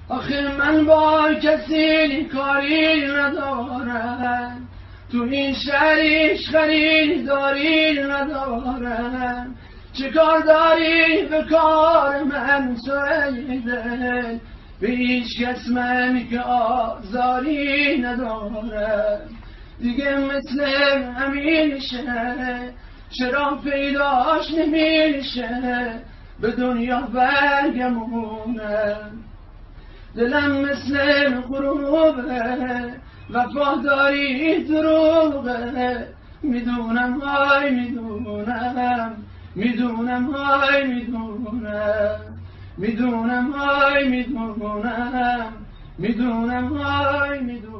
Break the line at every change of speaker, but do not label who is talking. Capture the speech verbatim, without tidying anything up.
آخه من با کسی کاری ندارم، تو این شهریش خریداری ندارم. چه کار داری به کار من سویدن، به هیچ کس من که آزاری ندارم. دیگه مثل همیشه چرا پیداش نمیشه، به دنیا برگمونم. دلم مثل غروبه، وفاداری دروغه. میدونم های میدونم، میدونم های میدونم، میدونم های میدونم، میدونم های میدونم.